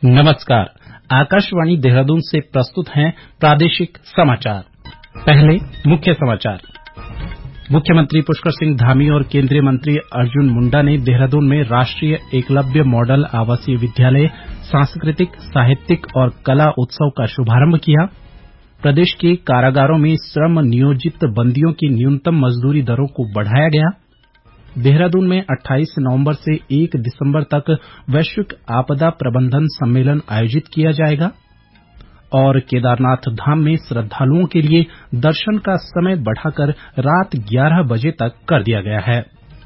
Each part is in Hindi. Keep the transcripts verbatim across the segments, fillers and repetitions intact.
नमस्कार। आकाशवाणी देहरादून से प्रस्तुत हैं प्रादेशिक समाचार। पहले मुख्य समाचार। मुख्यमंत्री पुष्कर सिंह धामी और केंद्रीय मंत्री अर्जुन मुंडा ने देहरादून में राष्ट्रीय एकलव्य मॉडल आवासीय विद्यालय सांस्कृतिक, साहित्यिक और कला उत्सव का शुभारंभ किया। प्रदेश के कारागारों में श्रम नियोजित बंदियों की न्यूनतम मजदूरी दरों को बढ़ाया गया। देहरादून में अट्ठाईस नवंबर से एक दिसंबर तक वैश्विक आपदा प्रबंधन सम्मेलन आयोजित किया जाएगा। और केदारनाथ धाम में श्रद्धालुओं के लिए दर्शन का समय बढ़ाकर रात ग्यारह बजे तक कर दिया गया है।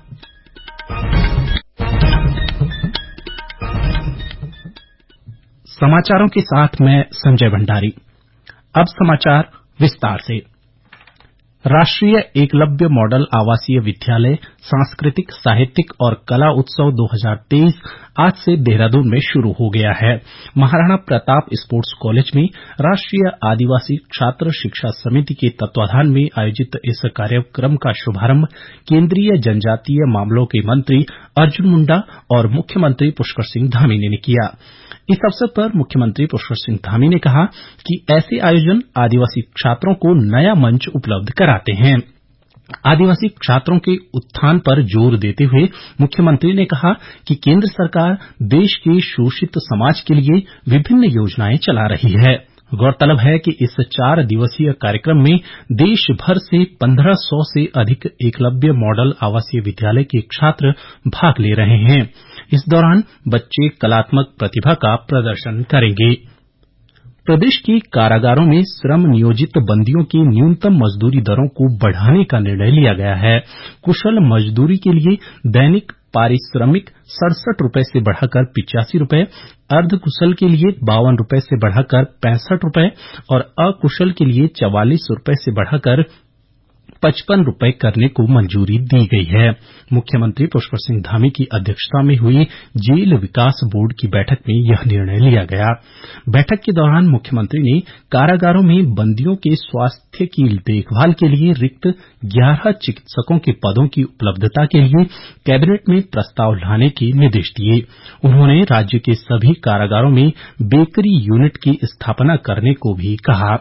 समाचारों के साथ मैं संजय भंडारी। अब समाचार विस्तार से। राष्ट्रीय एकलव्य मॉडल आवासीय विद्यालय सांस्कृतिक, साहित्यिक और कला उत्सव दो हज़ार तेईस आज से देहरादून में शुरू हो गया है। महाराणा प्रताप स्पोर्ट्स कॉलेज में राष्ट्रीय आदिवासी छात्र शिक्षा समिति के तत्वाधान में आयोजित इस कार्यक्रम का शुभारंभ केंद्रीय जनजातीय मामलों के मंत्री अर्जुन मुंडा और मुख्यमंत्री पुष्कर सिंह धामी ने किया। इस अवसर पर मुख्यमंत्री पुष्कर सिंह धामी ने कहा कि ऐसे आयोजन आदिवासी छात्रों को नया मंच उपलब्ध कराते हैं। आदिवासी छात्रों के उत्थान पर जोर देते हुए मुख्यमंत्री ने कहा कि केंद्र सरकार देश के शोषित समाज के लिए विभिन्न योजनाएं चला रही है। गौरतलब है कि इस चार दिवसीय कार्यक्रम में देश भर से पंद्रह सौ से अधिक एकलव्य मॉडल आवासीय विद्यालय के छात्र भाग ले रहे हैं। इस दौरान बच्चे कलात्मक प्रतिभा का प्रदर्शन करेंगे। प्रदेश के कारागारों में श्रम नियोजित बंदियों की न्यूनतम मजदूरी दरों को बढ़ाने का निर्णय लिया गया है। कुशल मजदूरी के लिए दैनिक पारिश्रमिक सड़सठ रूपये से बढ़ाकर पिचासी रूपये, अर्धकुशल के लिए बावन रूपये से बढ़ाकर पैंसठ रूपये और अकुशल के लिए चवालीस रूपये से बढ़ाकर पचपन रूपये करने को मंजूरी दी गई है। मुख्यमंत्री पुष्कर सिंह धामी की अध्यक्षता में हुई जेल विकास बोर्ड की बैठक में यह निर्णय लिया गया। बैठक के दौरान मुख्यमंत्री ने कारागारों में बंदियों के स्वास्थ्य की देखभाल के लिए रिक्त ग्यारह चिकित्सकों के पदों की उपलब्धता के लिए कैबिनेट में प्रस्ताव लाने के निर्देश दिए। उन्होंने राज्य के सभी कारागारों में बेकरी यूनिट की स्थापना करने को भी कहा।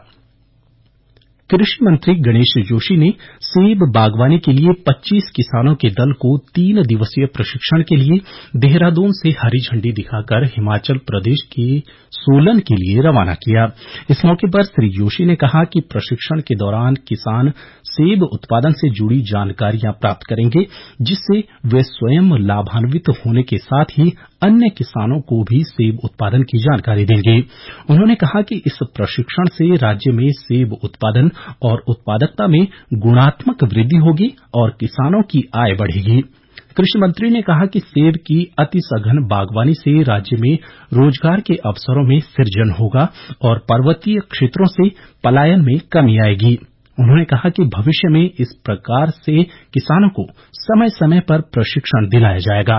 कृषि मंत्री गणेश जोशी ने सेब बागवानी के लिए पच्चीस किसानों के दल को तीन दिवसीय प्रशिक्षण के लिए देहरादून से हरी झंडी दिखाकर हिमाचल प्रदेश के सोलन के लिए रवाना किया। इस मौके पर श्री जोशी ने कहा कि प्रशिक्षण के दौरान किसान सेब उत्पादन से जुड़ी जानकारियां प्राप्त करेंगे, जिससे वे स्वयं लाभान्वित होने के साथ ही अन्य किसानों को भी सेब उत्पादन की जानकारी देंगे। उन्होंने कहा कि इस प्रशिक्षण से राज्य में सेब उत्पादन और उत्पादकता में गुणात्मक वृद्धि होगी और किसानों की आय बढ़ेगी। कृषि मंत्री ने कहा कि सेब की अति सघन बागवानी से राज्य में रोजगार के अवसरों में सृजन होगा और पर्वतीय क्षेत्रों से पलायन में कमी आएगी। उन्होंने कहा कि भविष्य में इस प्रकार से किसानों को समय समय पर प्रशिक्षण दिलाया जाएगा।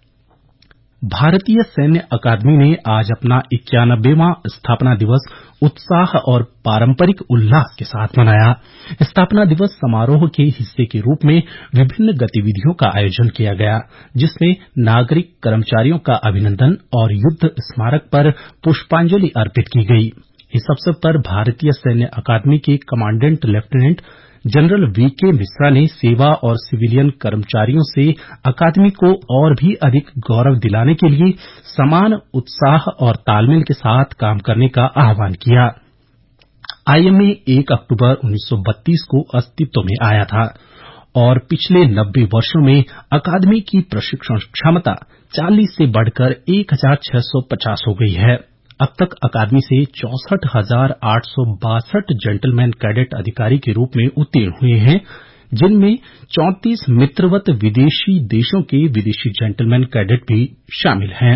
भारतीय सैन्य अकादमी ने आज अपना इक्यानवेवां स्थापना दिवस उत्साह और पारंपरिक उल्लास के साथ मनाया। स्थापना दिवस समारोह के हिस्से के रूप में विभिन्न गतिविधियों का आयोजन किया गया, जिसमें नागरिक कर्मचारियों का अभिनंदन और युद्ध स्मारक पर पुष्पांजलि अर्पित की गई। इस अवसर पर भारतीय सैन्य अकादमी के कमांडेंट लेफ्टिनेंट जनरल वी के मिश्रा ने सेवा और सिविलियन कर्मचारियों से अकादमी को और भी अधिक गौरव दिलाने के लिए समान उत्साह और तालमेल के साथ काम करने का आह्वान किया। आईएमए एक अक्टूबर उन्नीस सौ बत्तीस को अस्तित्व में आया था और पिछले नब्बे वर्षों में अकादमी की प्रशिक्षण क्षमता चालीस से बढ़कर एक हजार छह सौ पचास हो गई है। अब तक अकादमी से चौसठ हजार आठ सौ बासठ जेंटलमैन कैडेट अधिकारी के रूप में उत्तीर्ण हुए हैं, जिनमें चौंतीस मित्रवत विदेशी देशों के विदेशी जेंटलमैन कैडेट भी शामिल हैं।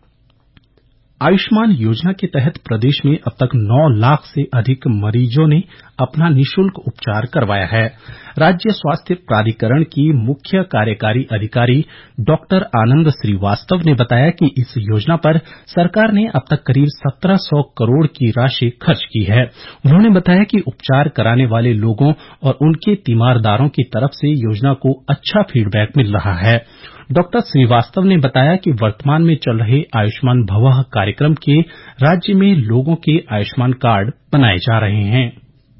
आयुष्मान योजना के तहत प्रदेश में अब तक नौ लाख से अधिक मरीजों ने अपना निःशुल्क उपचार करवाया है। राज्य स्वास्थ्य प्राधिकरण की मुख्य कार्यकारी अधिकारी डॉक्टर आनंद श्रीवास्तव ने बताया कि इस योजना पर सरकार ने अब तक करीब सत्रह सौ करोड़ की राशि खर्च की है। उन्होंने बताया कि उपचार कराने वाले लोगों और उनके तीमारदारों की तरफ से योजना को अच्छा फीडबैक मिल रहा है। डॉक्टर श्रीवास्तव ने बताया कि वर्तमान में चल रहे आयुष्मान भवः कार्यक्रम के राज्य में लोगों के आयुष्मान कार्ड बनाए जा रहे हैं।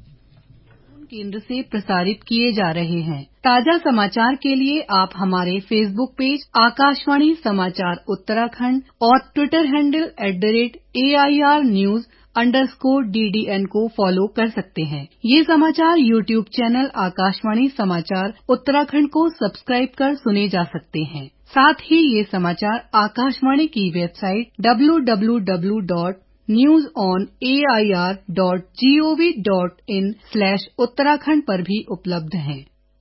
केंद्र से प्रसारित किए जा रहे हैं। ताजा समाचार के लिए आप हमारे फेसबुक पेज आकाशवाणी समाचार उत्तराखंड और Twitter handle at the rate A I R news underscore D D N को फॉलो कर सकते हैं। ये समाचार यूट्यूब चैनल आकाशवाणी समाचार उत्तराखंड को सब्सक्राइब कर सुने जा सकते हैं। साथ ही ये समाचार आकाशवाणी की website W W W dot news on A I R dot G O V dot in slash Uttarakhand पर भी उपलब्ध हैं।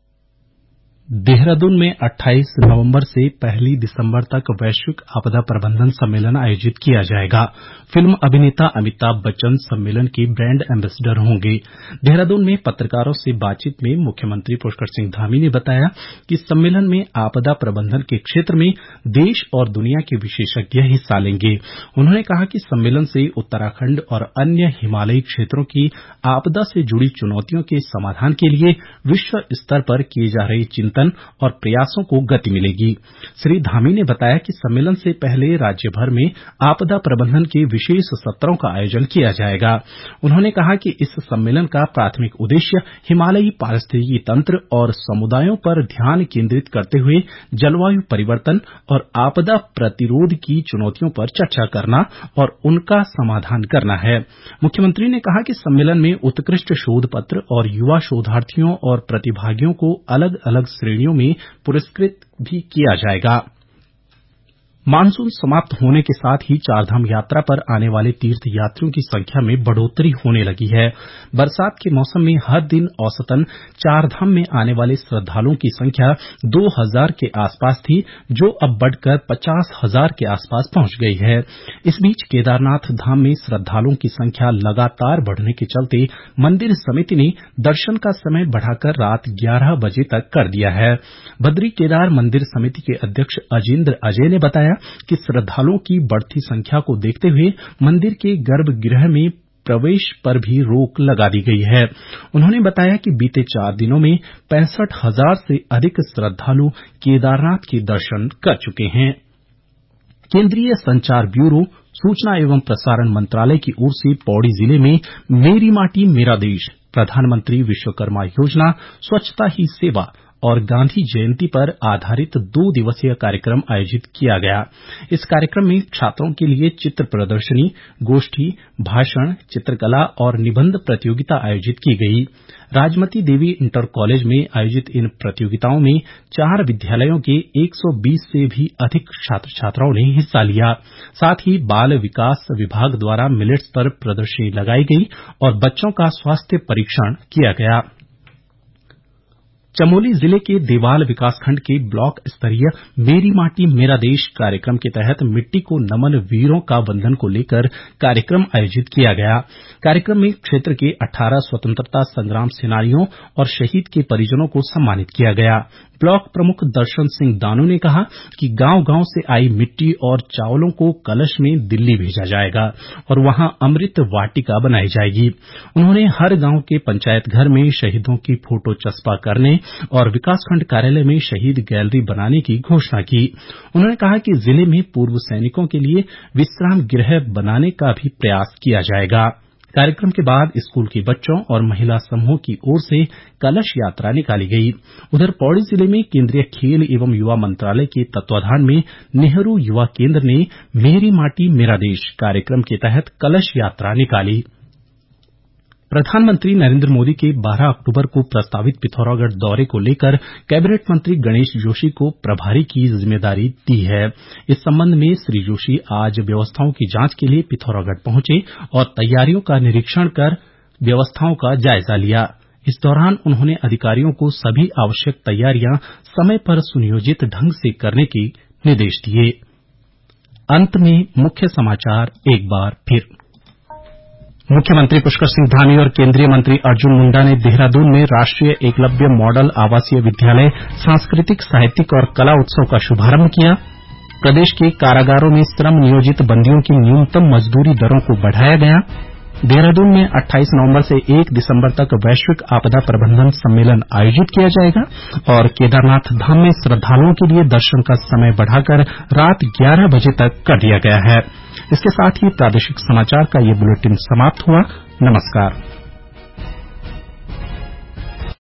देहरादून में अट्ठाईस नवंबर से पहली दिसंबर तक वैश्विक आपदा प्रबंधन सम्मेलन आयोजित किया जाएगा। फिल्म अभिनेता अमिताभ बच्चन सम्मेलन के ब्रांड एम्बेसडर होंगे। देहरादून में पत्रकारों से बातचीत में मुख्यमंत्री पुष्कर सिंह धामी ने बताया कि सम्मेलन में आपदा प्रबंधन के क्षेत्र में देश और दुनिया के विशेषज्ञ हिस्सा लेंगे। उन्होंने कहा कि सम्मेलन से उत्तराखंड और अन्य हिमालयी क्षेत्रों की आपदा से जुड़ी चुनौतियों के समाधान के लिए विश्व स्तर पर किए जा रहे चिंतन और प्रयासों को गति मिलेगी। श्री धामी ने बताया कि सम्मेलन से पहले राज्य भर में आपदा प्रबंधन के विशेष सत्रों का आयोजन किया जाएगा। उन्होंने कहा कि इस सम्मेलन का प्राथमिक उद्देश्य हिमालयी पारिस्थितिकी तंत्र और समुदायों पर ध्यान केंद्रित करते हुए जलवायु परिवर्तन और आपदा प्रतिरोध की चुनौतियों पर चर्चा करना और उनका समाधान करना है। मुख्यमंत्री ने कहा कि सम्मेलन में उत्कृष्ट शोध पत्र और युवा शोधार्थियों और प्रतिभागियों को अलग अलग श्रेणियों में पुरस्कृत भी किया जाएगा। मानसून समाप्त होने के साथ ही चारधाम यात्रा पर आने वाले तीर्थ यात्रियों की संख्या में बढ़ोतरी होने लगी है। बरसात के मौसम में हर दिन औसतन चारधाम में आने वाले श्रद्धालुओं की संख्या दो हजार के आसपास थी, जो अब बढ़कर पचास हजार के आसपास पहुंच गई है। इस बीच केदारनाथ धाम में श्रद्धालुओं की संख्या लगातार बढ़ने के चलते मंदिर समिति ने दर्शन का समय बढ़ाकर रात ग्यारह बजे तक कर दिया है। बद्री केदार मंदिर समिति के अध्यक्ष अजेंद्र अजय ने बताया कि श्रद्धालुओं की बढ़ती संख्या को देखते हुए मंदिर के गर्भगृह में प्रवेश पर भी रोक लगा दी गई है। उन्होंने बताया कि बीते चार दिनों में पैंसठ हजार से अधिक श्रद्धालु केदारनाथ के दर्शन कर चुके हैं। केंद्रीय संचार ब्यूरो सूचना एवं प्रसारण मंत्रालय की ओर से पौड़ी जिले में मेरी माटी मेरा देश, प्रधानमंत्री विश्वकर्मा योजना, स्वच्छता ही सेवा और गांधी जयंती पर आधारित दो दिवसीय कार्यक्रम आयोजित किया गया। इस कार्यक्रम में छात्रों के लिए चित्र प्रदर्शनी, गोष्ठी, भाषण, चित्रकला और निबंध प्रतियोगिता आयोजित की गई। राजमती देवी इंटर कॉलेज में आयोजित इन प्रतियोगिताओं में चार विद्यालयों के एक सौ बीस से भी अधिक छात्र छात्राओं ने हिस्सा लिया। साथ ही बाल विकास विभाग द्वारा मिलेट्स पर प्रदर्शनी लगाई गई और बच्चों का स्वास्थ्य परीक्षण किया गया। चमोली जिले के देवाल विकासखंड के ब्लॉक स्तरीय मेरी माटी मेरा देश कार्यक्रम के तहत मिट्टी को नमन वीरों का वंदन को लेकर कार्यक्रम आयोजित किया गया। कार्यक्रम में क्षेत्र के अठारह स्वतंत्रता संग्राम सेनानियों और शहीद के परिजनों को सम्मानित किया गया। ब्लॉक प्रमुख दर्शन सिंह दानू ने कहा कि गांव-गांव से आई मिट्टी और चावलों को कलश में दिल्ली भेजा जाएगा और वहां अमृत वाटिका बनाई जाएगी। उन्होंने हर गांव के पंचायत घर में शहीदों की फोटो चस्पा करने और विकासखंड कार्यालय में शहीद गैलरी बनाने की घोषणा की। उन्होंने कहा कि जिले में पूर्व सैनिकों के लिए विश्राम गृह बनाने का भी प्रयास किया जाएगा। कार्यक्रम के बाद स्कूल के बच्चों और महिला समूह की ओर से कलश यात्रा निकाली गई। उधर पौड़ी जिले में केंद्रीय खेल एवं युवा मंत्रालय के तत्वाधान में नेहरू युवा केंद्र ने मेरी माटी मेरा देश कार्यक्रम के तहत कलश यात्रा निकाली। प्रधानमंत्री नरेंद्र मोदी के बारह अक्टूबर को प्रस्तावित पिथौरागढ़ दौरे को लेकर कैबिनेट मंत्री गणेश जोशी को प्रभारी की जिम्मेदारी दी है। इस संबंध में श्री जोशी आज व्यवस्थाओं की जांच के लिए पिथौरागढ़ पहुंचे और तैयारियों का निरीक्षण कर व्यवस्थाओं का जायजा लिया। इस दौरान उन्होंने अधिकारियों को सभी आवश्यक तैयारियां समय पर सुनियोजित ढंग से करने के निर्देश दिए। अंत में मुख्य समाचार एक बार फिर। मुख्यमंत्री पुष्कर सिंह धामी और केंद्रीय मंत्री अर्जुन मुंडा ने देहरादून में राष्ट्रीय एकलव्य मॉडल आवासीय विद्यालय सांस्कृतिक, साहित्यिक और कला उत्सव का शुभारंभ किया। प्रदेश के कारागारों में श्रम नियोजित बंदियों की न्यूनतम मजदूरी दरों को बढ़ाया गया। देहरादून में अट्ठाईस नवंबर से एक दिसंबर तक वैश्विक आपदा प्रबंधन सम्मेलन आयोजित किया जाएगा और केदारनाथ धाम में श्रद्धालुओं के लिए दर्शन का समय बढ़ाकर रात ग्यारह बजे तक कर दिया गया है। इसके साथ ही प्रादेशिक समाचार का ये बुलेटिन समाप्त हुआ। नमस्कार।